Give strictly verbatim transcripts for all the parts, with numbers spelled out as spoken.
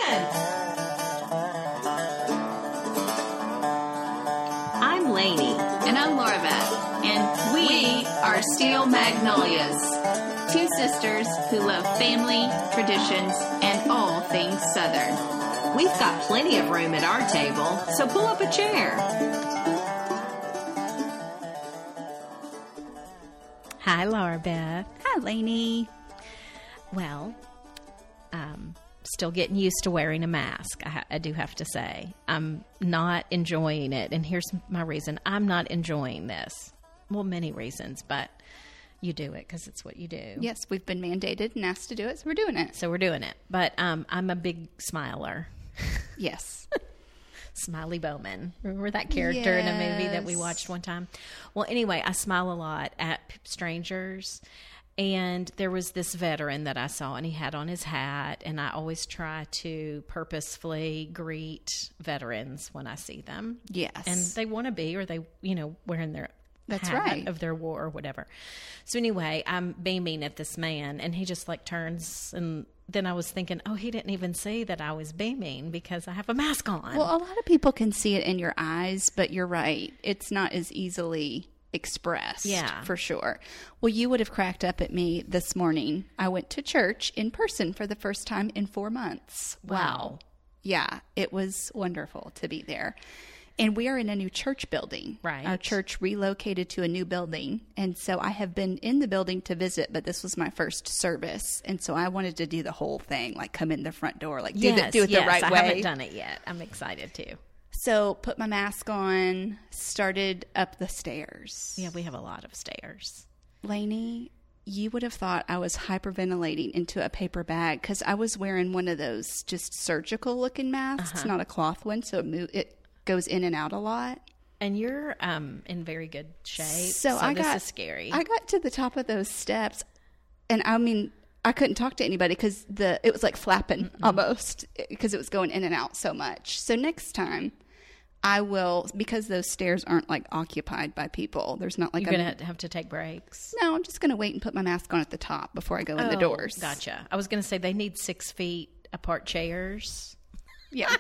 begins. I'm Lainey. And I'm Laura Beth. And we, We are Steel Magnolias, two sisters who love family, traditions, and all things Southern. we've got plenty of room at our table, so pull up a chair. Hi, Laura Beth. Hi, Lainey. Well, um, still getting used to wearing a mask, I, ha- I do have to say. I'm not enjoying it, and here's my reason. I'm not enjoying this. Well, many reasons, but you do it because it's what you do. Yes, we've been mandated and asked to do it, so we're doing it. So we're doing it. But um, I'm a big smiler. Yes. Smiley Bowman. Remember that character in a movie that we Yes. watched one time? Well, anyway, I smile a lot at p- strangers. And there was this veteran that I saw, and he had on his hat. And I always try to purposefully greet veterans when I see them. Yes. And they want to be, or they, you know, wearing their That's hat right. of their war or whatever. So anyway, I'm beaming at this man, and he just like turns, and then I was thinking, oh, he didn't even see that I was beaming because I have a mask on. Well, a lot of people can see it in your eyes, but you're right. It's not as easily expressed. Yeah. For sure. Well, you would have cracked up at me this morning. I went to church in person for the first time in four months. Wow. Yeah. It was wonderful to be there. And we are in a new church building. Right. Our church relocated to a new building. And so I have been in the building to visit, but this was my first service. And so I wanted to do the whole thing, like come in the front door, like do, yes, the, do it yes, the right I way. haven't done it yet. I'm excited too. So put my mask on, started up the stairs. Yeah, we have a lot of stairs. Lainey, you would have thought I was hyperventilating into a paper bag because I was wearing one of those just surgical looking masks, Uh-huh. not a cloth one. So it, mo- it goes in and out a lot. And you're um, in very good shape. So, So, I this got, is scary. I got to the top of those steps, and I mean, I couldn't talk to anybody because the it was like flapping Mm-mm. almost because it was going in and out so much. So next time, I will, because those stairs aren't like occupied by people. There's not like You're a, going to have to take breaks. no. I'm just going to wait and put my mask on at the top before I go in the Oh, doors. Gotcha. I was going to say they need six feet apart chairs Yeah.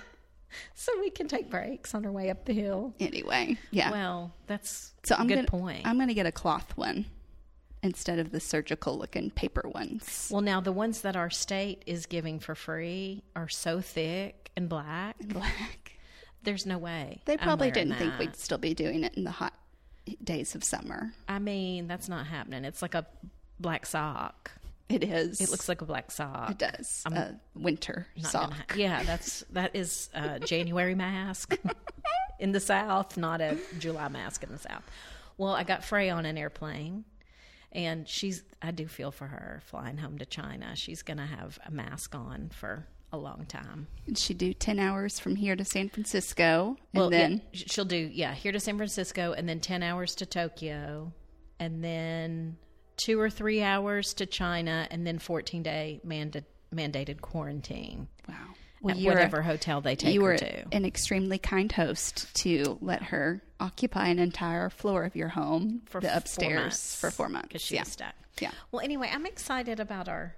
so we can take breaks on our way up the hill. Anyway, yeah. Well, that's so I'm a good gonna, point. I'm going to get a cloth one instead of the surgical looking paper ones. Well, now the ones that our state is giving for free are so thick and black. Black. There's no way. They I'm probably wearing didn't think that. we'd still be doing it in the hot days of summer. I mean, that's not happening. It's like a black sock. It is. It looks like a black sock. It does. I'm A winter Not sock. gonna ha- yeah, that's that is a January mask in the South, not a July mask in the South. Well, I got Frey on an airplane, and she's. I do feel for her flying home to China. She's gonna have a mask on for a long time. And she'd do ten hours from here to San Francisco. And Well, then yeah, she'll do yeah here to San Francisco, and then ten hours to Tokyo, and then two or three hours to China, and then fourteen day manda- mandated quarantine. wow. Well, At you're whatever a, hotel they take you her were to. an extremely kind host to let her occupy an entire floor of your home, For the four upstairs, months, for four months. because she's Yeah. stuck. Yeah. Well, anyway, I'm excited about our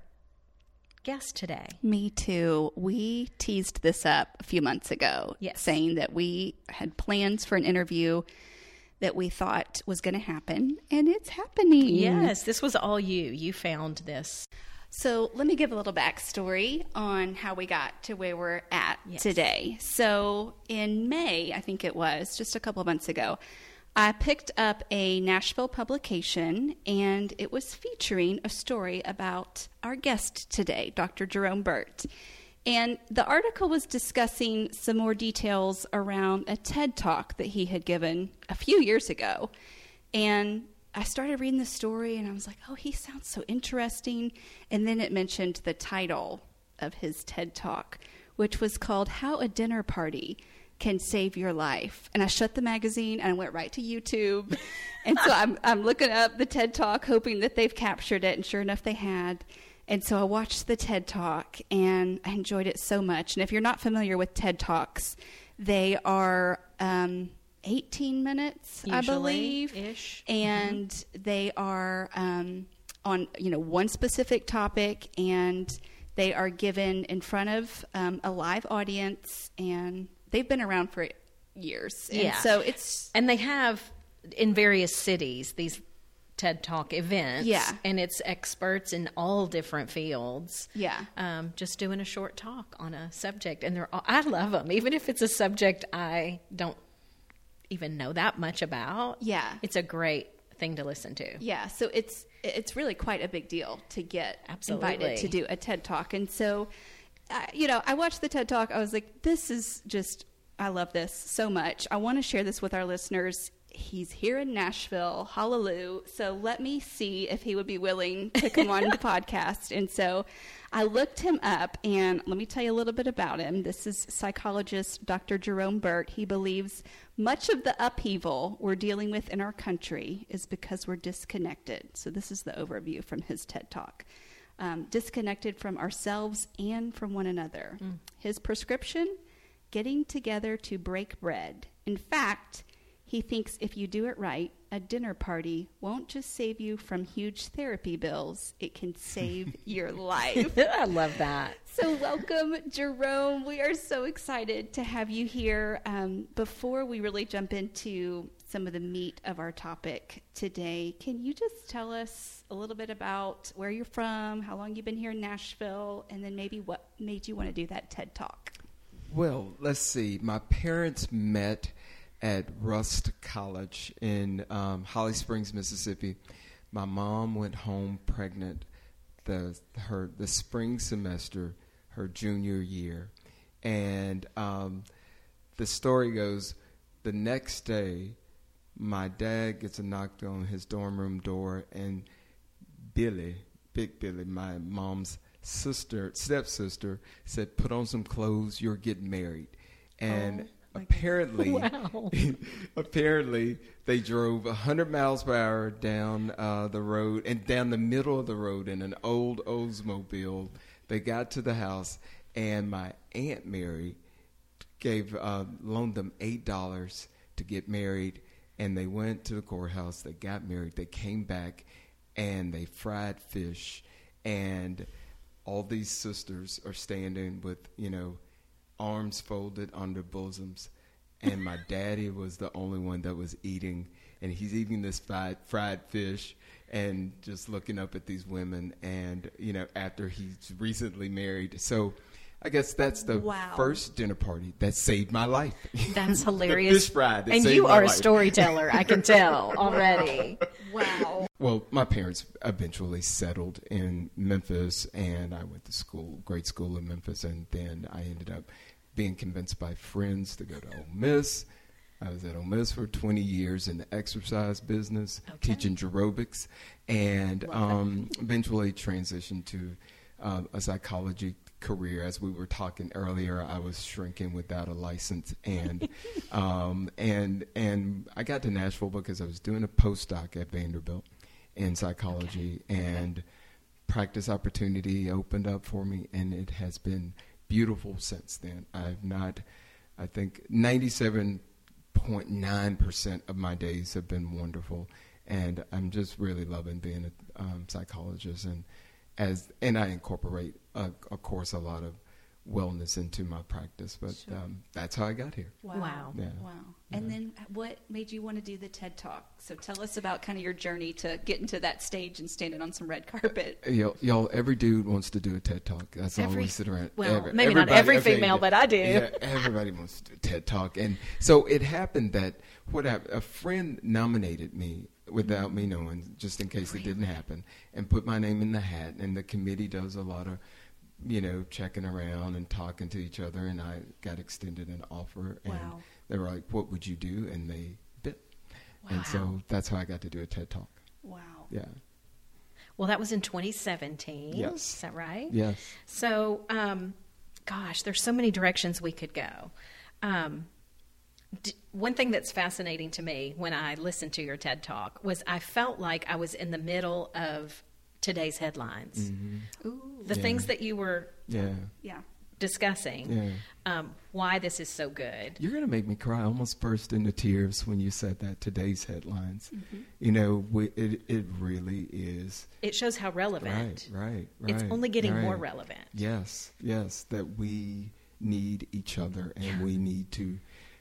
guest today. Me too. We teased this up a few months ago, Yes. saying that we had plans for an interview that we thought was going to happen, and it's happening. Yes, this was all you. You found this. So let me give a little backstory on how we got to where we're at Yes. today. So in May, I think it was, just a couple of months ago, I picked up a Nashville publication, and it was featuring a story about our guest today, Doctor Jerome Burt. And the article was discussing some more details around a TED Talk that he had given a few years ago. And I started reading the story, and I was like, oh, he sounds so interesting. And then it mentioned the title of his TED Talk, which was called How a Dinner Party Can Save Your Life. And I shut the magazine, and I went right to YouTube. And so I'm, I'm looking up the TED Talk, hoping that they've captured it, and sure enough, they had. And so I watched the TED Talk, and I enjoyed it so much. And if you're not familiar with TED Talks, they are um, eighteen minutes, I believe. Ish. And mm-hmm. they are um, on, you know, one specific topic, and They are given in front of um, a live audience, and they've been around for years. And Yeah. so it's And they have in various cities these TED Talk events. Yeah. And it's experts in all different fields. Yeah. Um, just doing a short talk on a subject. And they're all, I love them. Even if it's a subject I don't even know that much about. Yeah. It's a great thing to listen to. Yeah, so it's it's really quite a big deal to get Absolutely. invited to do a TED Talk. And so, uh, you know, I watched the TED Talk. I was like, this is just, I love this so much. I want to share this with our listeners. He's here in Nashville. Hallelujah. So let me see if he would be willing to come on the podcast. And so I looked him up, and let me tell you a little bit about him. This is psychologist Doctor Jerome Burt. He believes much of the upheaval we're dealing with in our country is because we're disconnected. So this is the overview from his TED Talk. Um, disconnected from ourselves and from one another. Mm. His prescription, getting together to break bread. In fact, he thinks if you do it right, a dinner party won't just save you from huge therapy bills. It can save your life. I love that. So welcome, Jerome. We are so excited to have you here. Um, before we really jump into some of the meat of our topic today, can you just tell us a little bit about where you're from, how long you've been here in Nashville, and then maybe what made you want to do that TED Talk? Well, let's see. My parents met at Rust College in um, Holly Springs, Mississippi. My mom went home pregnant the her the spring semester, her junior year, and um, the story goes, the next day, my dad gets a knock on his dorm room door, and Billy, Big Billy, my mom's sister, stepsister, said, "Put on some clothes. You're getting married," and. Oh. Apparently, wow. apparently they drove one hundred miles per hour down uh, the road and down the middle of the road in an old Oldsmobile. They got to the house, and my Aunt Mary gave uh, loaned them eight dollars to get married, and they went to the courthouse. They got married. They came back, and they fried fish, and all these sisters are standing with, you know, arms folded on their bosoms, and my daddy was the only one that was eating, and he's eating this fried, fried fish and just looking up at these women, and, you know, after he's recently married. So I guess that's the wow. first dinner party that saved my life. That's hilarious. The fish fry that and saved you my are life. a storyteller, I can tell already. Wow. Well, my parents eventually settled in Memphis, and I went to school, grade school in Memphis, and then I ended up being convinced by friends to go to Ole Miss. I was at Ole Miss for twenty years in the exercise business, okay. teaching aerobics, and um, eventually transitioned to uh, a psychology career. As we were talking earlier, I was shrinking without a license, and um, and and I got to Nashville because I was doing a postdoc at Vanderbilt in psychology, okay. and okay. practice opportunity opened up for me, and it has been beautiful since then. I've not, I think ninety-seven point nine percent of my days have been wonderful, and I'm just really loving being a um, psychologist, and as and I incorporate, uh, of course, a lot of wellness into my practice, but sure. um, that's how I got here. Wow. Wow. Yeah. Wow. And Yeah. then what made you want to do the TED Talk? So tell us about kind of your journey to getting to that stage and standing on some red carpet. Y'all, y'all, every dude wants to do a TED Talk. That's all Every- we sit around. well, every, maybe not everybody- every okay, female, yeah. but I do. Yeah, everybody wants to do a TED Talk. And so it happened that what happened, a friend nominated me without me knowing, just in case it didn't happen, and put my name in the hat. And the committee does a lot of, you know, checking around and talking to each other. And I got extended an offer. And Wow. they were like, "What would you do?" And they bit. Wow. And so that's how I got to do a TED Talk. Wow. Yeah. Well, that was in twenty seventeen. Yes. Is that right? Yes. So, um, gosh, there's so many directions we could go. Um, d- one thing that's fascinating to me when I listened to your TED Talk was I felt like I was in the middle of today's headlines. Mm-hmm. Ooh. The Yeah. things that you were Yeah. Yeah. discussing Yeah. um, why this is so good. You're going to make me cry. I almost burst into tears when you said that, today's headlines. Mm-hmm. You know, we, it it really is. It shows how relevant. Right, right, right. It's only getting right. more relevant. Yes, yes, that we need each other, and we need to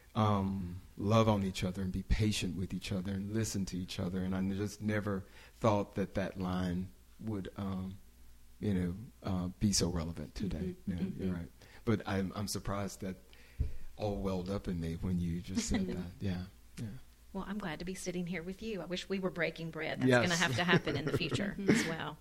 um, love on each other and be patient with each other and listen to each other. And I just never thought that that line would, um, you know, uh, be so relevant today. Mm-hmm. Yeah, Mm-hmm. you're right. But I'm I'm surprised that all welled up in me when you just said that. Yeah, yeah. Well, I'm glad to be sitting here with you. I wish we were breaking bread. That's Yes. going to have to happen in the future as well.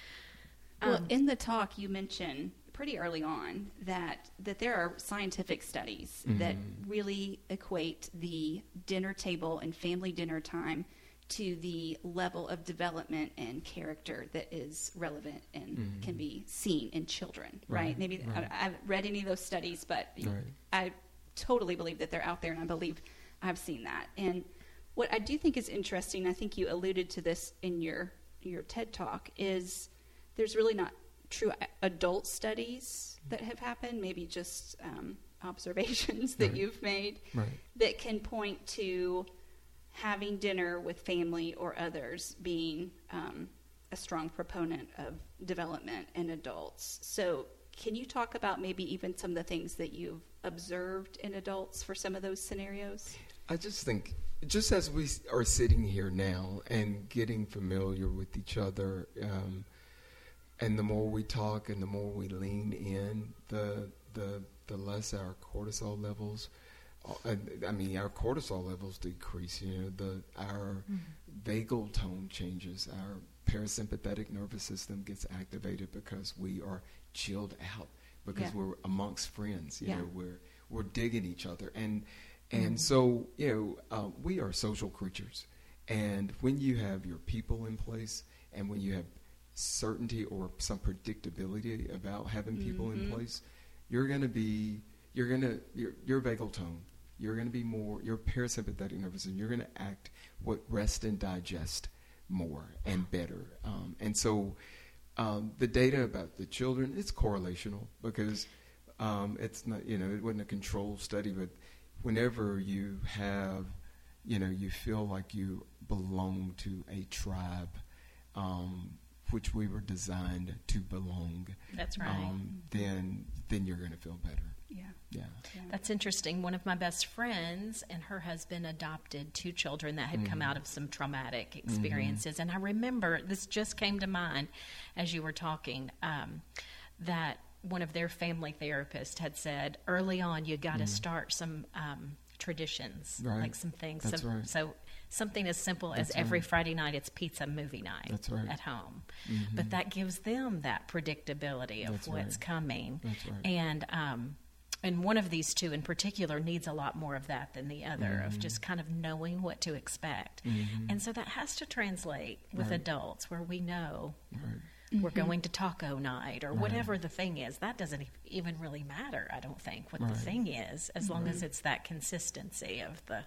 Well, Um, in the talk, you mentioned pretty early on that that there are scientific studies that really equate the dinner table and family dinner time to the level of development and character that is relevant and Mhm. can be seen in children, right? Right, Maybe right. I, I haven't read any of those studies, but Right. I totally believe that they're out there, and I believe I've seen that. And what I do think is interesting, I think you alluded to this in your your TED Talk, is there's really not true a- adult studies that have happened, maybe just um, observations that Right. you've made Right. that can point to having dinner with family or others being um, a strong proponent of development in adults. So can you talk about maybe even some of the things that you've observed in adults for some of those scenarios? I just think, just as we are sitting here now and getting familiar with each other, um, and the more we talk and the more we lean in, the the the less our cortisol levels. Uh, I mean, our cortisol levels decrease. You know, the our mm-hmm. vagal tone changes. Our parasympathetic nervous system gets activated because we are chilled out, because Yeah. we're amongst friends. You Yeah. know, we're we're digging each other, and and mm-hmm. so you know, uh, we are social creatures. And when you have your people in place, and when you have certainty or some predictability about having people mm-hmm. in place, you're going to be you're going to your your vagal tone. You're going to be more, your parasympathetic nervous system, you're going to act what rest and digest more and better. Um, and so um, the data about the children, it's correlational, because um, it's not, you know, it wasn't a controlled study, but whenever you have, you know, you feel like you belong to a tribe, um, which we were designed to belong. That's right. Um, then, then you're going to feel better. Yeah. Yeah. yeah. That's interesting. One of my best friends and her husband adopted two children that had mm-hmm. come out of some traumatic experiences. Mm-hmm. And I remember, this just came to mind as you were talking, um, that one of their family therapists had said early on, you got to mm-hmm. start some um, traditions, right. like some things. That's so, right. so something as simple That's as every right. Friday night it's pizza movie night That's right. at home. Mm-hmm. But that gives them that predictability of That's what's right. coming. That's right. And um, and one of these two in particular needs a lot more of that than the other, mm-hmm. of just kind of knowing what to expect. Mm-hmm. And so that has to translate with right. adults, where we know Right. we're Mm-hmm. going to taco night or Right. whatever the thing is. That doesn't e- even really matter, I don't think, what Right. the thing is, as long Right. as it's that consistency of the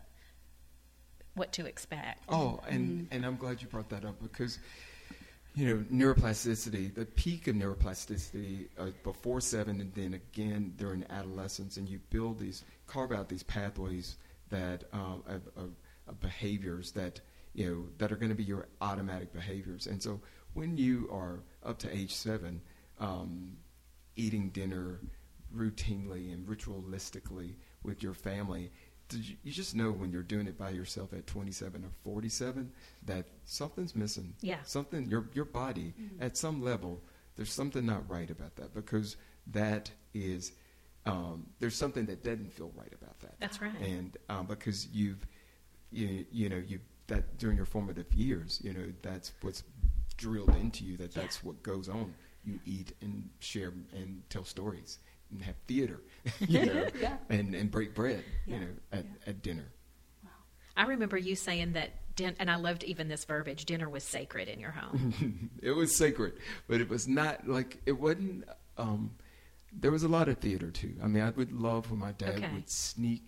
what to expect. Oh, and, and I'm glad you brought that up, because, you know, neuroplasticity, the peak of neuroplasticity uh, before seven, and then again during adolescence, and you build these, carve out these pathways that um, of, of, of behaviors that, you know, that are going to be your automatic behaviors. And so when you are up to age seven, um, eating dinner routinely and ritualistically with your family, did you, you just know when you're doing it by yourself at twenty-seven or forty-seven that something's missing. Yeah. Something, your your body, mm-hmm. at some level, there's something not right about that, because that is, um, there's something that doesn't feel right about that. That's right. And um, because you've, you, you know, you that during your formative years, you know, that's what's drilled into you, that that's Yeah. what goes on. You eat and share and tell stories and have theater, you know, Yeah. and, and break bread, Yeah. you know, at, Yeah. at dinner. I remember you saying that, din- and I loved even this verbiage, dinner was sacred in your home. It was sacred, but it was not like, it wasn't, um, there was a lot of theater too. I mean, I would love when my dad Okay. would sneak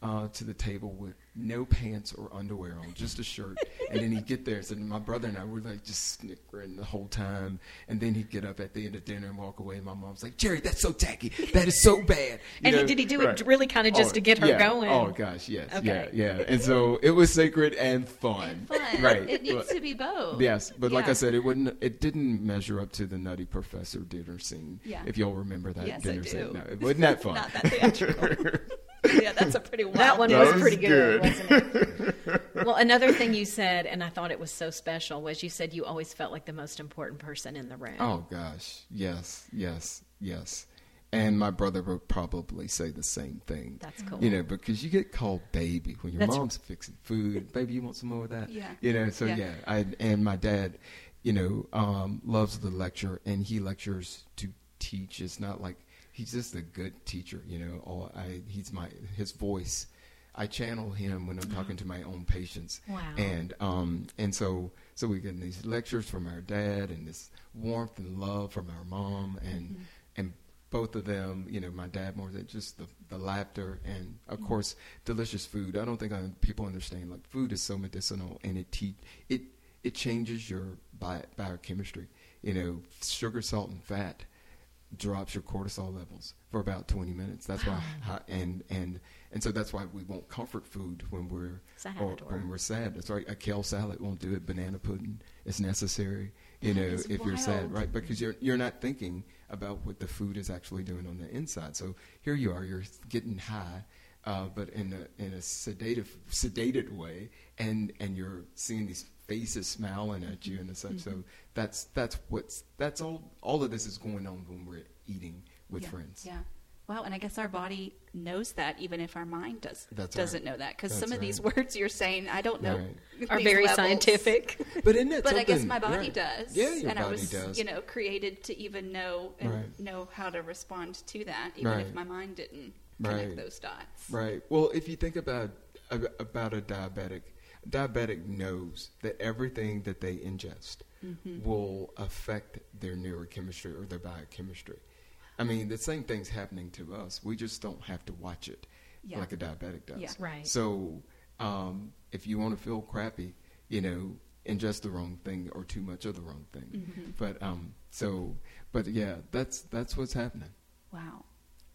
uh, to the table with no pants or underwear on, just a shirt. And then he'd get there. So my brother and I were like just snickering the whole time. And then he'd get up at the end of dinner and walk away. And my mom's like, Jerry, that's so tacky. That is so bad. You and know? did he do Right. it really kind of just Oh, to get her yeah. going? Oh, gosh, yes. Okay. Yeah, yeah. And so it was sacred and fun. Fun. Right. It needs But- to be both. Yes, but like Yeah. I said, it wouldn't. It didn't measure up to the Nutty Professor dinner scene. Yeah. If y'all remember that Yes, I dinner do. scene, no, it wasn't that fun. Not that theatrical. Yeah, that's a pretty wild. That one That was was pretty good, good. wasn't it? Well, another thing you said, and I thought it was so special, was you said you always felt like the most important person in the room. Oh gosh, yes, yes, yes. And my brother would probably say the same thing. That's cool. You know, because you get called baby when your That's- mom's fixing food. Baby, you want some more of that? Yeah. You know, so Yeah. yeah. I and my dad, you know, um, loves the lecture, and he lectures to teach. It's not like he's just a good teacher. You know, all I he's my his voice. I channel him when I'm talking to my own patients. Wow. And um and so so we get these lectures from our dad and this warmth and love from our mom and Mm-hmm. and both of them, you know, my dad more than just the, the laughter and of Mm-hmm. course delicious food. I don't think I, people understand like food is so medicinal and it te- it it changes your bio- biochemistry. You know, sugar, salt, and fat drops your cortisol levels for about twenty minutes. That's why, and and and so that's why we want comfort food when we're Sad or, or- when we're sad. That's right. A kale salad won't do it. Banana pudding is necessary. You know, is if you're sad, wild. right? Because you're you're not thinking about what the food is actually doing on the inside. So here you are, you're getting high, uh, but in a in a sedative sedated way, and and you're seeing these faces smiling at you and such. So that's that's what's that's all. All of this is going on when we're eating with yeah. friends. Yeah. Wow, and I guess our body knows that even if our mind does, That's doesn't right. know that. Because That's some of these right. words you're saying, I don't know. Right. Are these very levels. scientific. But isn't it But I guess something- my body right. does. Yeah, your and body I was, does. you know, created to even know and Right. know how to respond to that, even if Right. my mind didn't connect Right. those dots. Right. Well, if you think about about a diabetic, a diabetic knows that everything that they ingest Mm-hmm. will affect their neurochemistry or their biochemistry. I mean, the same thing's happening to us. We just don't have to watch it Yeah. like a diabetic does. Yeah. Right. So, um, if you want to feel crappy, you know, ingest the wrong thing or too much of the wrong thing. Mm-hmm. But um, so, but yeah, that's that's what's happening. Wow.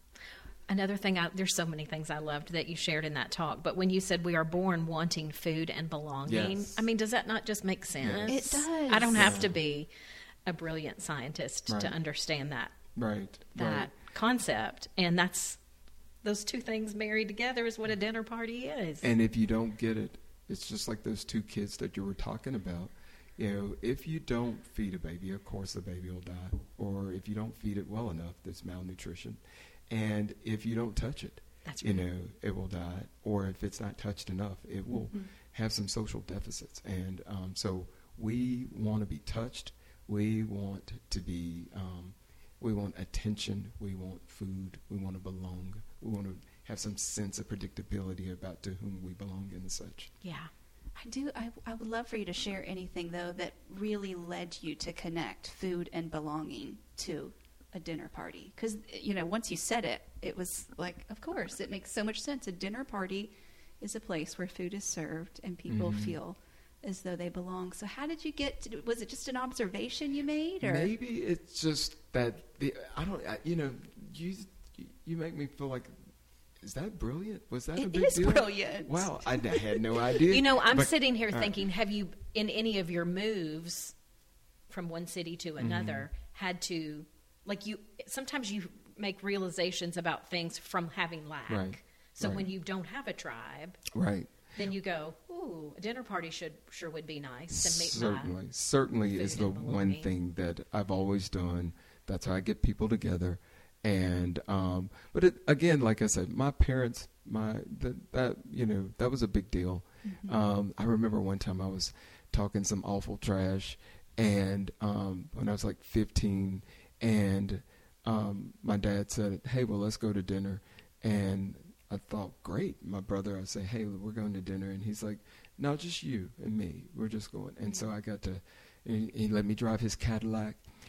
Another thing, I, there's so many things I loved that you shared in that talk, but when you said we are born wanting food and belonging, Yes. I mean, does that not just make sense? It does. I don't have to be a brilliant scientist to Right. understand that Right. that right. concept, and that's those two things married together is what a dinner party is. And if you don't get it, it's just like those two kids that you were talking about. You know, if you don't feed a baby, of course the baby will die. Or if you don't feed it well enough, there's malnutrition. And if you don't touch it, That's you right. know, it will die. Or if it's not touched enough, it will Mm-hmm. have some social deficits. And um, so we want to be touched. We want to be, um, we want attention. We want food. We want to belong. We want to have some sense of predictability about to whom we belong and such. Yeah. I do. I, I would love for you to share anything, though, that really led you to connect food and belonging to a dinner party. Because, you know, once you said it, it was like, of course, it makes so much sense. A dinner party is a place where food is served and people Mhm. feel as though they belong. So how did you get to, was it just an observation you made? Or? Maybe it's just that the I don't I, you know you you make me feel like, is that brilliant? Was that a It big is deal? brilliant. Wow, I d- had no idea. You know, I'm But- sitting here uh, thinking, have you, in any of your moves from one city to another, had to, like you, sometimes you make realizations about things from having lack. Right, So right. when you don't have a tribe, right. then you go, ooh, a dinner party should sure would be nice to meet Certainly, certainly food is the and one belonging. thing that I've always done. That's how I get people together. And um, but it, again, like I said, my parents, my that, that you know that was a big deal. Mm-hmm. Um, I remember one time I was talking some awful trash, and um, when I was like fifteen, and um, my dad said, "Hey, well, let's go to dinner," and I thought, great. My brother, I say, "Hey, we're going to dinner," and he's like, "No, just you and me. We're just going." And so I got to, he, he let me drive his Cadillac,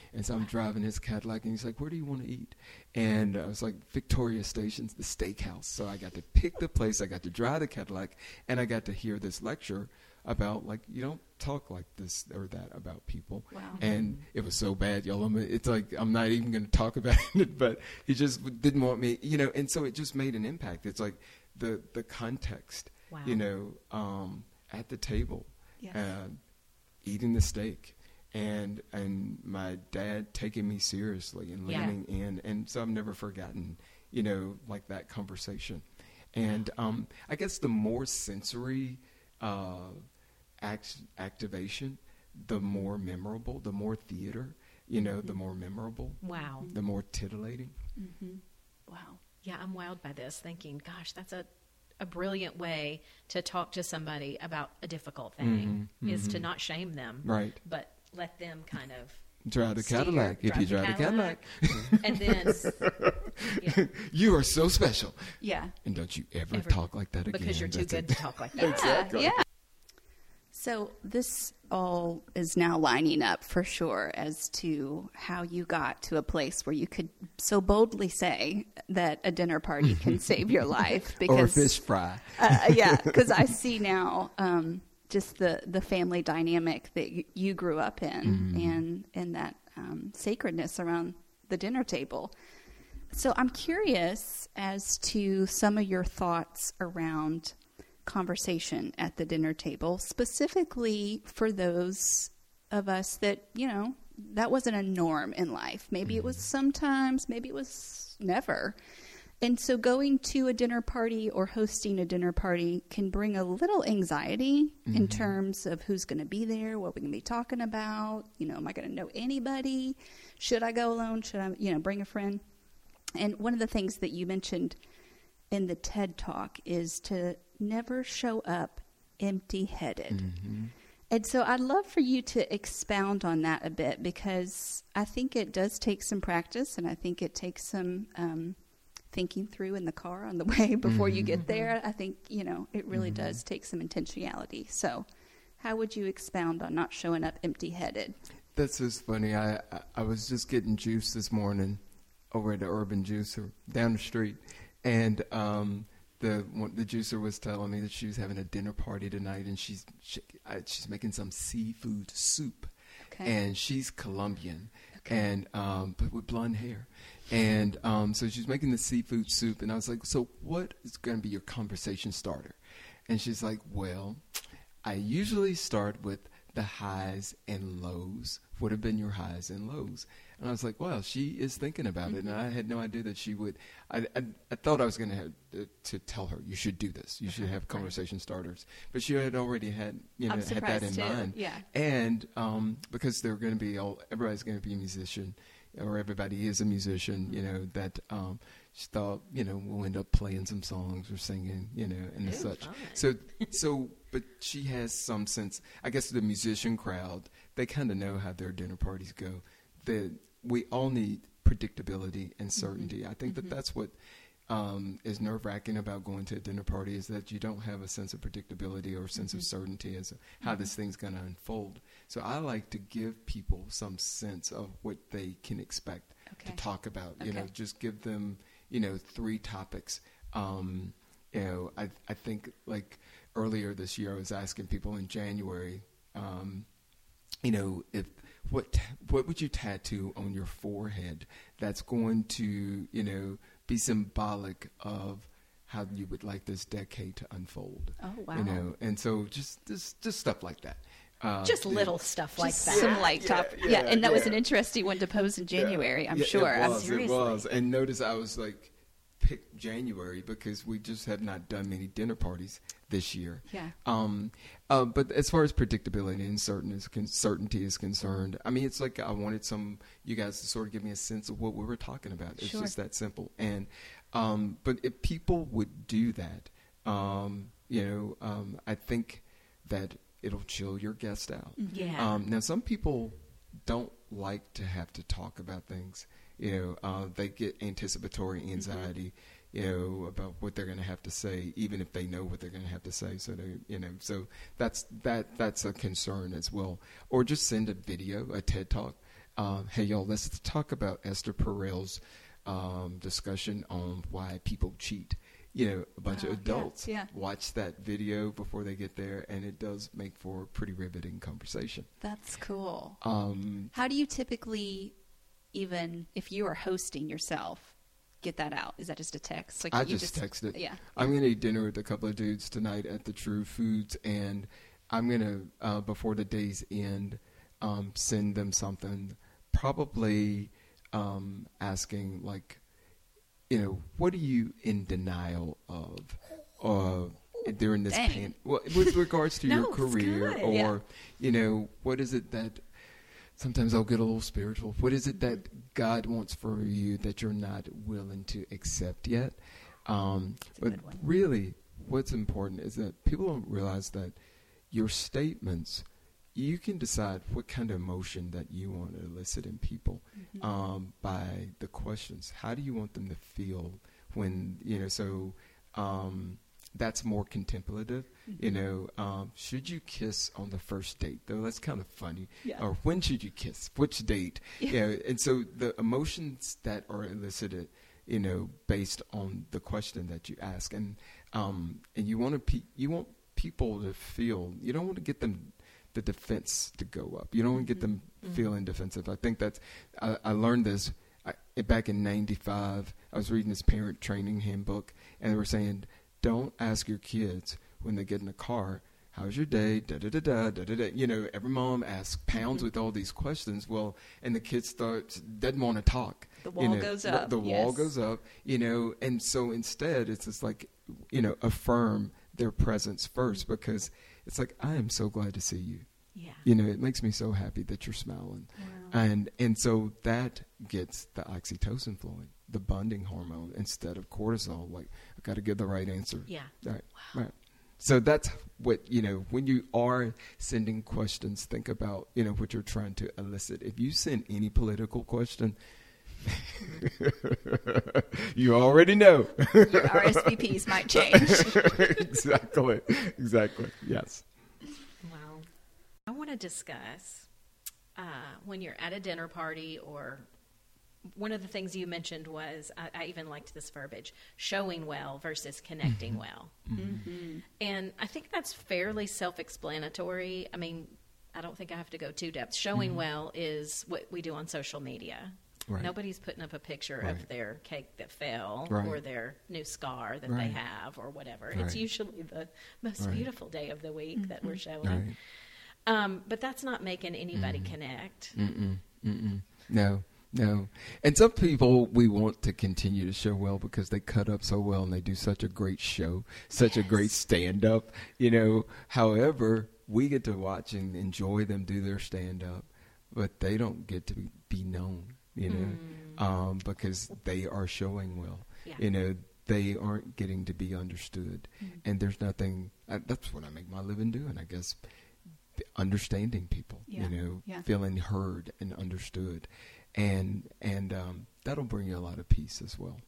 And so I'm driving his Cadillac, and he's like, where do you want to eat? And I was like, Victoria Station's the steakhouse. So I got to pick the place, I got to drive the Cadillac, and I got to hear this lecture about, like, you don't talk like this or that about people. Wow. And it was so bad, y'all. I'm, it's like, I'm not even going to talk about it, but he just didn't want me, you know, and so it just made an impact. It's like the, the context, Wow. you know, um, at the table, Yes. uh, eating the steak. And and my dad taking me seriously and Yeah. leaning in, and so I've never forgotten, you know, like that conversation. And um, I guess the more sensory uh, act- activation, the more memorable, the more theater, you know, the more memorable, Wow. the more titillating. Mm-hmm. Wow. Yeah, I'm wowed by this, thinking, gosh, that's a, a brilliant way to talk to somebody about a difficult thing, Mhm, is to mhm. not shame them, Right. but let them kind of Drive the steer, Cadillac if you drive the Cadillac. and then yeah, You are so special. Yeah. And don't you ever, Ever- talk like that again. because you're too That's good it. to talk like that. Exactly. Yeah. So this all is now lining up for sure as to how you got to a place where you could so boldly say that a dinner party can save your life. Because, Or a fish fry. uh, yeah, because I see now um, just the, the family dynamic that y- you grew up in and, and that um, sacredness around the dinner table. So I'm curious as to some of your thoughts around conversation at the dinner table, specifically for those of us that, you know, that wasn't a norm in life. Maybe it was sometimes, maybe it was never. And so going to a dinner party or hosting a dinner party can bring a little anxiety in terms of who's going to be there, what we're going to be talking about. You know, am I going to know anybody? Should I go alone? Should I, you know, bring a friend? And one of the things that you mentioned in the TED Talk is to never show up empty-headed. Mm-hmm. And so I'd love for you to expound on that a bit, because I think it does take some practice, and I think it takes some um, thinking through in the car on the way before you get there. I think, you know, it really Mm-hmm. does take some intentionality. So how would you expound on not showing up empty-headed? That's just funny. I, I I was just getting juice this morning over at the Urban Juicer down the street, and um, the one, the juicer was telling me that she was having a dinner party tonight, and she's she, I, she's making some seafood soup, Okay. and she's Colombian, Okay. and um, but with blonde hair, and um, so she's making the seafood soup, and I was like, so what is going to be your conversation starter? And she's like, well, I usually start with the highs and lows. What have been your highs and lows? And I was like, well, she is thinking about it. And I had no idea that she would. I, I, I thought I was going to have uh, to tell her, you should do this. You should have conversation starters. But she had already had, you know, I'm had that in surprised too. mind. Yeah. And um, because they're going to be all, everybody's going to be a musician, or everybody is a musician, you know, that um, she thought, you know, we'll end up playing some songs or singing, you know, and Ooh, such. fun. So, so, but she has some sense. I guess the musician crowd, they kind of know how their dinner parties go. That we all need predictability and certainty. I think that that's what um, is nerve-wracking about going to a dinner party, is that you don't have a sense of predictability or a sense of certainty as to how this thing's going to unfold. So I like to give people some sense of what they can expect Okay. to talk about. You know, Okay. just give them, you know, three topics. Um, you know, I I think like earlier this year I was asking people in January, um, you know, if what what would you tattoo on your forehead that's going to, you know, be symbolic of how you would like this decade to unfold. Oh, wow. You know, and so just just just stuff like that. Uh, Just yeah. little stuff like Just that. some light Yeah, top. Yeah, yeah, and that was yeah. an interesting one to pose in January, I'm Yeah, sure. It I'm was, it seriously. was. And notice I was like, pick January because we just have not done many dinner parties this year. Yeah. Um, uh, but as far as predictability and certain is con- certainty is concerned, I mean, it's like I wanted some you guys to sort of give me a sense of what we were talking about. It's Sure. just that simple. And um, but if people would do that, um, you know, um, I think that it'll chill your guest out. Yeah. Um, now, some people don't like to have to talk about things. You know, uh, they get anticipatory anxiety, you know, about what they're going to have to say, even if they know what they're going to have to say. So they, you know, so that's that that's a concern as well. Or just send a video, a TED Talk. um, hey, y'all, let's talk about Esther Perel's um, discussion on why people cheat. You know, a bunch Oh, of adults yeah, yeah. watch that video before they get there, and it does make for a pretty riveting conversation. That's cool. Um, How do you typically, even if you are hosting yourself, get that out? Is that just a text? Like I you just, texted. Yeah. I'm going to eat dinner with a couple of dudes tonight at the True Foods, and I'm going to, uh, before the day's end, um, send them something, probably um, asking, like, you know, what are you in denial of uh, during this Dang. pan? Well, with regards to No, your it's career, good. or Yeah. you know, what is it that? Sometimes I'll get a little spiritual. What is it that God wants for you that you're not willing to accept yet? Um, a but good one. really, what's important is that people don't realize that your statements, you can decide what kind of emotion that you want to elicit in people Mm-hmm. um, by the questions. How do you want them to feel when, you know, so um, that's more contemplative. Mm-hmm. You know, um, should you kiss on the first date? Though that's kind of funny. Yeah. Or when should you kiss? Which date? Yeah. You know, and so the emotions that are elicited, you know, based on the question that you ask, and um, and you want to pe- you want people to feel. You don't want to get them the defense to go up. You don't want to get them Mm-hmm. feeling defensive. I think that's I, I learned this I, back in ninety-five. I was reading this parent training handbook, and they were saying, don't ask your kids when they get in the car, how's your day? Da da da da da da da. You know, every mom asks pounds Mm-hmm. with all these questions. Well, and the kid starts doesn't want to talk. The you wall know, goes the- up, The wall yes. goes up. You know, and so instead, it's just like, you know, affirm their presence first, because it's like, I am so glad to see you. Yeah. You know, it makes me so happy that you're smiling. Wow. And and so that gets the oxytocin flowing, the bonding hormone, instead of cortisol. Like, I got to give the right answer. Yeah. Right. Right. So that's what, you know, when you are sending questions, think about, you know, what you're trying to elicit. If you send any political question, you already know. Your R S V Ps might change. Exactly. Exactly. Yes. Well, I want to discuss uh, when you're at a dinner party, or one of the things you mentioned was, I, I even liked this verbiage, showing well versus connecting well. Mm-hmm. And I think that's fairly self-explanatory. I mean, I don't think I have to go too depth. Showing well is what we do on social media. Right. Nobody's putting up a picture Right. of their cake that fell Right. or their new scar that Right. they have or whatever. Right. It's usually the most Right. beautiful day of the week that we're showing. Right. Um, but that's not making anybody connect. Mm-mm, mm-mm. No, no. And some people we want to continue to show well because they cut up so well and they do such a great show, such a great stand-up, you know. However, we get to watch and enjoy them do their stand-up, but they don't get to be, be known, you know, um, because they are showing well. Yeah. You know, they aren't getting to be understood. And there's nothing, uh, that's what I make my living doing, I guess. Understanding people, Yeah, you know, yeah. feeling heard and understood, and and um, that'll bring you a lot of peace as well.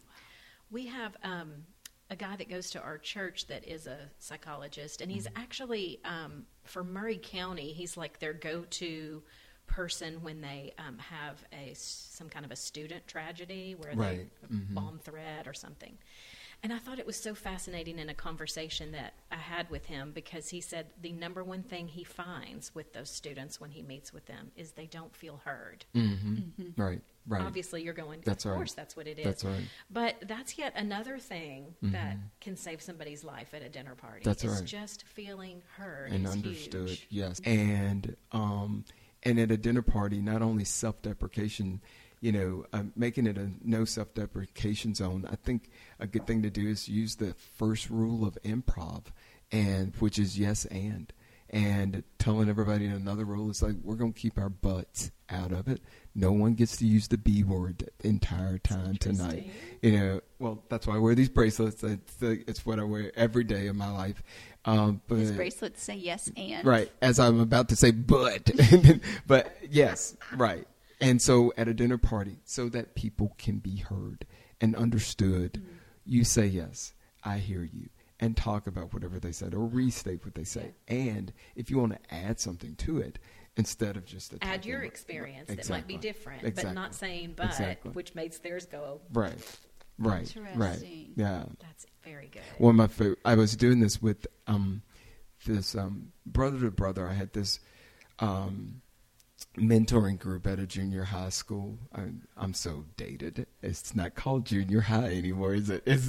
We have um, a guy that goes to our church that is a psychologist, and he's actually, um, for Murray County, he's like their go-to person when they um, have a s- some kind of a student tragedy where Right. they Mhm. bomb threat or something. And I thought it was so fascinating in a conversation that I had with him, because he said the number one thing he finds with those students when he meets with them is they don't feel heard. Mm-hmm. Right, right. Obviously, you're going, That's of right. course, that's what it is. That's right. But that's yet another thing that can save somebody's life at a dinner party. That's is right. just feeling heard And is understood, huge. yes. And um, and at a dinner party, not only self-deprecation, you know, uh, making it a no self-deprecation zone. I think a good thing to do is use the first rule of improv, and which is yes and. And telling everybody another rule is like, we're going to keep our butts out of it. No one gets to use the B word the entire time tonight. You know, well, that's why I wear these bracelets. It's, the, it's what I wear every day of my life. Um, but His bracelets say yes and. Right, as I'm about to say, but, but yes, right. And so at a dinner party, so that people can be heard and understood, Mm-hmm. you say yes, I hear you, and talk about whatever they said or restate what they say. And if you want to add something to it, instead of just attacking. Add your experience Exactly. that might be different, Exactly. but not saying but, Exactly. which makes theirs go. Right, right, right. Interesting. Yeah. That's very good. One of my favorite, I was doing this with um, this um, brother to brother. I had this um, mentoring group at a junior high school. I'm, I'm so dated. It's not called junior high anymore, is it? It's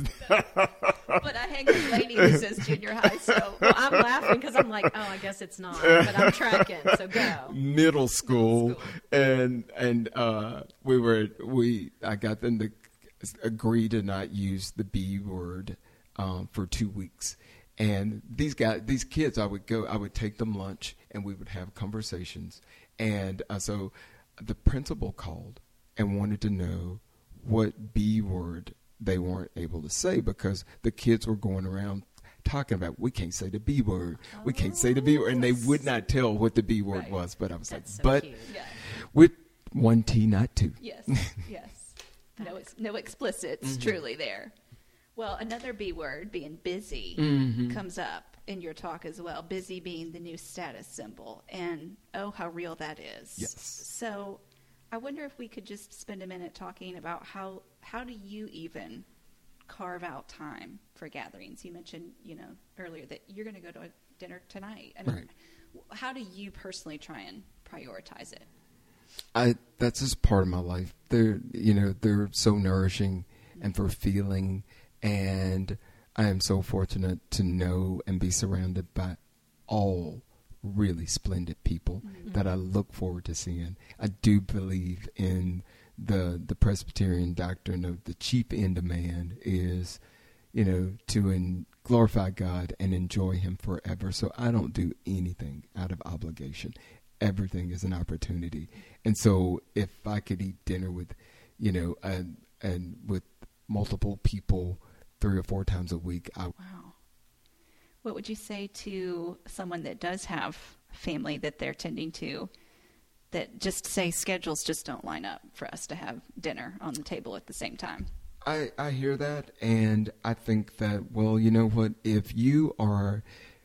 But I hang with a lady who says junior high, so well, I'm laughing because I'm like, oh, I guess it's not, but I'm tracking, so go. middle school, Middle school. and and uh, we were we I got them to agree to not use the B word um, for two weeks. And these guys, these kids, I would go, I would take them lunch, and we would have conversations. And uh, so, the principal called and wanted to know what B word they weren't able to say, because the kids were going around talking about, we can't say the B word, we can't say the B word, and they would not tell what the B word Right. was. But I was That's so like, but cute. Yeah. with one T, not two. Yes. Yes. No, ex- no explicits truly there. Well, another B word, being busy, Mhm. comes up in your talk as well. Busy being the new status symbol. And oh, how real that is. Yes. So I wonder if we could just spend a minute talking about how, how do you even carve out time for gatherings? You mentioned, you know, earlier that you're going to go to a dinner tonight. I mean, Right. how do you personally try and prioritize it? I that's just part of my life. They're you know they're so nourishing and fulfilling, and I am so fortunate to know and be surrounded by all really splendid people Mm-hmm. that I look forward to seeing. I do believe in the the Presbyterian doctrine of the chief end of man is, you know, to in, glorify God and enjoy Him forever. So I don't do anything out of obligation. Everything is an opportunity. And so if I could eat dinner with, you know, and, and with multiple people three or four times a week, I Wow. What would you say to someone that does have family that they're tending to, that just say schedules just don't line up for us to have dinner on the table at the same time? I, I hear that, and I think that, well, you know what, if you are,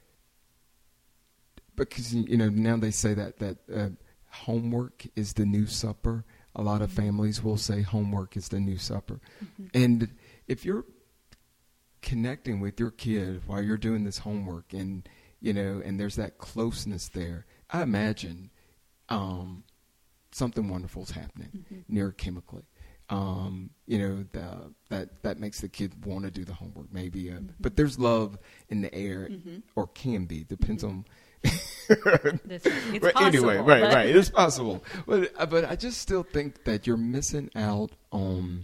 because, you know, now they say that, that uh, homework is the new supper. A lot of families will say homework is the new supper. Mm-hmm. And if you're connecting with your kid while you're doing this homework, and, you know, and there's that closeness there, I imagine um, something wonderful is happening Mm-hmm. neurochemically. Um, you know, the, that, that makes the kid want to do the homework, maybe. Uh, Mm-hmm. But there's love in the air, Mhm. or can be, depends on. This, it's But anyway, possible, right, but- right. It's possible. But, uh, but I just still think that you're missing out on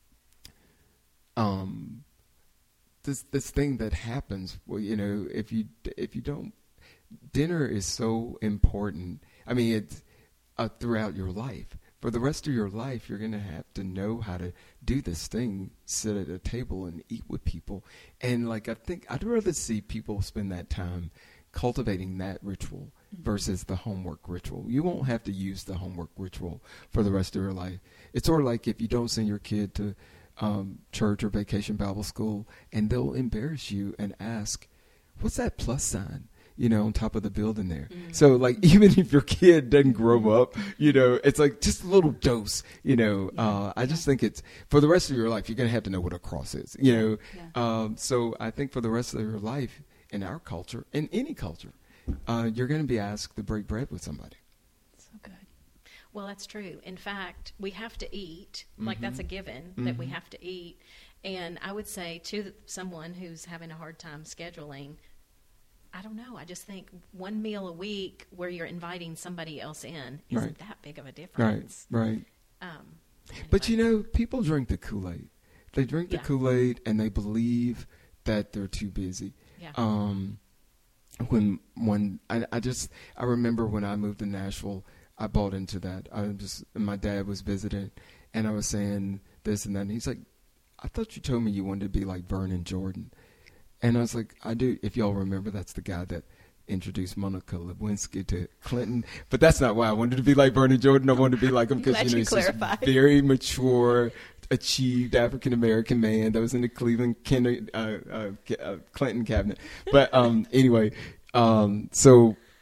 um, this this thing that happens. Well, you know, if you if you don't, dinner is so important. I mean, it's uh, throughout your life. For the rest of your life, you're going to have to know how to do this thing, sit at a table and eat with people. And, like, I think I'd rather see people spend that time cultivating that ritual versus the homework ritual. You won't have to use the homework ritual for the rest of your life. It's sort of like if you don't send your kid to um, church or vacation Bible school, and they'll embarrass you and ask, what's that plus sign? You know, on top of the building there. Mm. So, like, even if your kid doesn't grow up, you know, it's like just a little dose, you know. Uh, I just think it's, for the rest of your life, you're going to have to know what a cross is, you know. Yeah. Um, so I think for the rest of your life, in our culture, in any culture, uh, you're going to be asked to break bread with somebody. So good. Well, that's true. In fact, we have to eat. Like, that's a given that we have to eat. And I would say to someone who's having a hard time scheduling, I don't know. I just think one meal a week where you're inviting somebody else in isn't Right. that big of a Right, difference. right. Um, But, anyway. you know, people drink the Kool-Aid. They drink the Yeah. Kool-Aid, and they believe that they're too busy. Yeah. Um, when when I, I just I remember when I moved to Nashville, I bought into that. I just my dad was visiting, and I was saying this and that. And he's like, "I thought you told me you wanted to be like Vernon Jordan," and I was like, "I do." If y'all remember, that's the guy that introduced Monica Lewinsky to Clinton. But that's not why I wanted to be like Vernon Jordan. I wanted to be like him because Glad you know you he's this clarified. very mature, achieved African American man that was in the Cleveland Ken, uh, uh, uh, Clinton cabinet. But um, anyway, um, so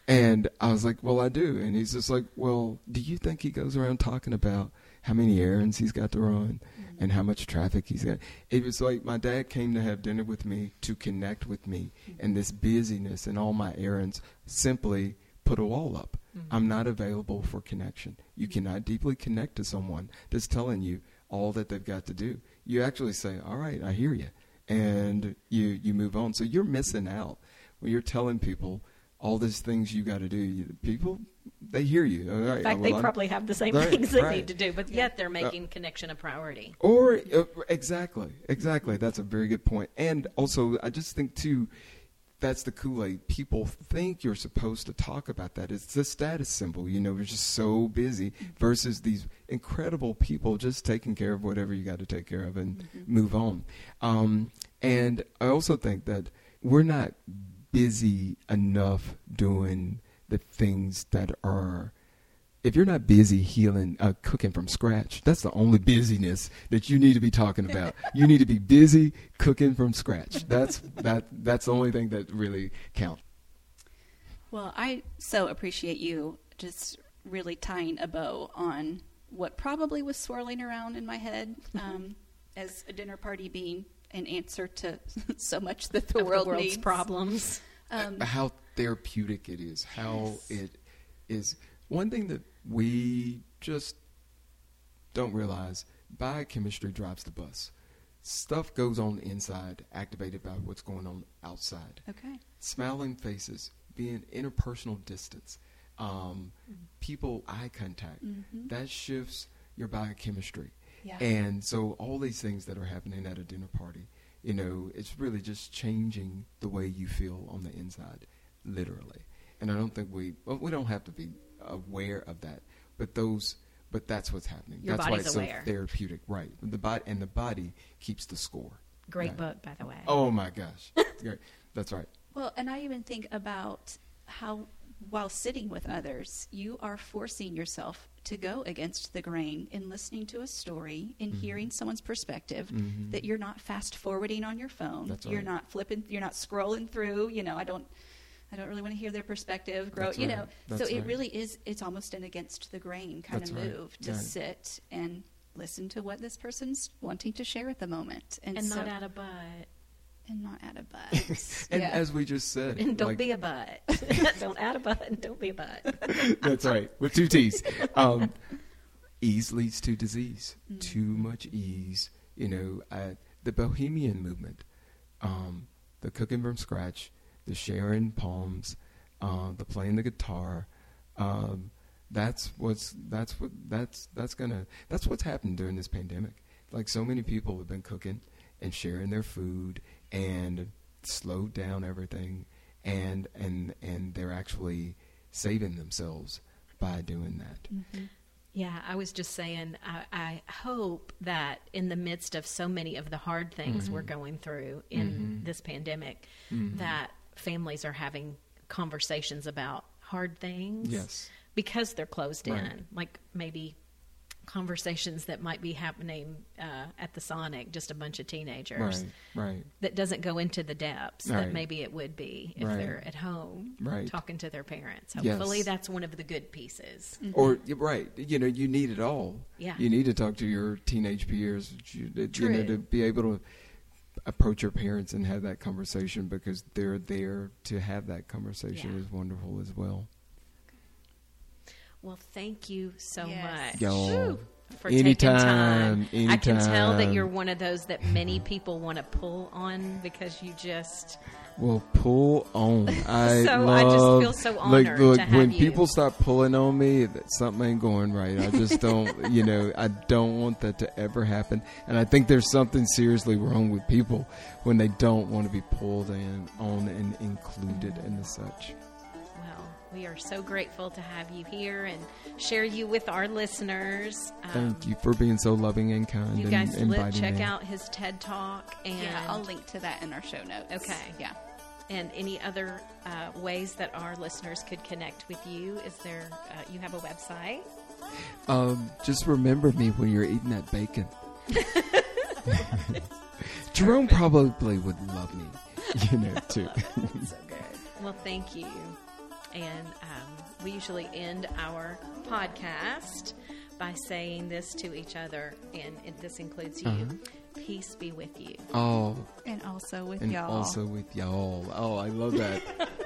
And I was like, well, I do. And he's just like, well, do you think he goes around talking about how many errands he's got to run mm-hmm. and how much traffic he's got? It was like my dad came to have dinner with me to connect with me, mm-hmm. and this busyness and all my errands simply put a wall up. Mm-hmm. I'm not available for connection. You mm-hmm. cannot deeply connect to someone that's telling you all that they've got to do. You actually say, all right, I hear you, and you, you move on. So you're missing out when you're telling people all these things you got to do. You, people, they hear you. All right, in fact, well, they I'm, probably have the same right, things they right. need to do, but yet they're making uh, connection a priority. Or, uh, exactly, exactly. That's a very good point. And also, I just think, too, that's the Kool-Aid. People think you're supposed to talk about that. It's the status symbol. You know, we're just so busy versus these incredible people just taking care of whatever you got to take care of and mm-hmm. move on. Um, and I also think that we're not busy enough doing the things that are, if you're not busy healing, uh, cooking from scratch, that's the only busyness that you need to be talking about. You need to be busy cooking from scratch. That's that. That's the only thing that really counts. Well, I so appreciate you just really tying a bow on what probably was swirling around in my head um, as a dinner party being an answer to so much that the of world the world's needs. problems. Um, how therapeutic it is. How yes. it is. One thing that we just don't realize, biochemistry drives the bus. Stuff goes on inside, activated by what's going on outside. Okay. Smiling faces, being interpersonal distance, um, mm-hmm. people eye contact, mm-hmm. that shifts your biochemistry. Yeah. And so all these things that are happening at a dinner party, you know, it's really just changing the way you feel on the inside, literally. And I don't think we, well, we don't have to be aware of that, but those, but that's what's happening. Your that's body's why it's aware. so therapeutic, right? The body and the body keeps the score. Great right? book, by the way. Oh my gosh, great. That's right. Well, and I even think about how, while sitting with others, you are forcing yourself to go against the grain in listening to a story, in mm-hmm. hearing someone's perspective, mm-hmm. that you're not fast forwarding on your phone. That's you're right. not flipping, you're not scrolling through, you know, I don't, I don't really want to hear their perspective grow, That's you right. know. That's so it right. really is, it's almost an against the grain kind That's of right. move to Right. sit and listen to what this person's wanting to share at the moment. And, And so, not out of butt. and not add a butt. And yeah. as we just said, And don't like, be a butt. Don't add a butt and don't be a butt. that's right, with two T's. Um, ease leads to disease. Mm-hmm. Too much ease. You know, uh, the Bohemian movement, um, the cooking from scratch, the sharing palms, uh, the playing the guitar. Um, that's what's that's what that's that's gonna that's what's happened during this pandemic. Like so many people have been cooking and sharing their food and slowed down everything, and and and they're actually saving themselves by doing that. Mm-hmm. Yeah, I was just saying, I, I hope that in the midst of so many of the hard things Mm-hmm. we're going through in Mm-hmm. this pandemic, Mm-hmm. that families are having conversations about hard things. Yes. Because they're closed Right. in. Like maybe conversations that might be happening uh, at the Sonic, just a bunch of teenagers. Right, right. That doesn't go into the depths Right. that maybe it would be if Right. they're at home Right. talking to their parents. Yes. Hopefully that's one of the good pieces. Or you're right, you know, you need it all. Yeah. You need to talk to your teenage peers, you, you know, True. to be able to approach your parents and have that conversation, because they're there to have that conversation Yeah. is wonderful as well. Well, thank you so Yes. much Y'all, for anytime, taking time. I can tell that anytime. you're one of those that many people want to pull on because you just Well, pull on. I So love, I just feel so like, honored look, to have when you. people start pulling on me, that something ain't going right. I just don't, you know, I don't want that to ever happen. And I think there's something seriously wrong with people when they don't want to be pulled in on and included and such. well, we are so grateful to have you here and share you with our listeners. Um, Thank you for being so loving and kind You and guys li- inviting check me. out his TED Talk and Yeah, I'll link to that in our show notes. Okay. Yeah. and any other uh, ways that our listeners could connect with you. Is there? Uh, you have a website? Um, just remember me when you're eating that bacon. Jerome probably would love me, you know, too. So good. Well, thank you. And um, we usually end our podcast by saying this to each other, and it, this includes you. Uh-huh. Peace be with you. Oh. And also with and y'all. also with y'all. Oh, I love that.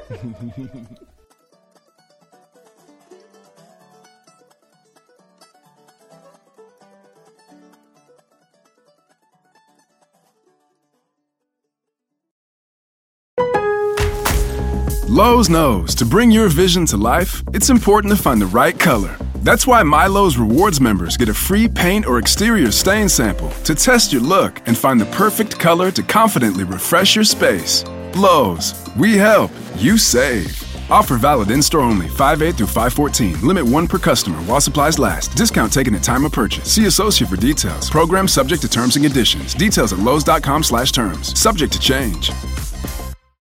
Lowe's knows to bring your vision to life, it's important to find the right color. That's why MyLowe's Rewards members get a free paint or exterior stain sample to test your look and find the perfect color to confidently refresh your space. Lowe's, we help, you save. Offer valid in-store only, five eight through five fourteen. Limit one per customer while supplies last. Discount taken at time of purchase. See associate for details. Program subject to terms and conditions. Details at lowes dot com slash terms. Subject to change.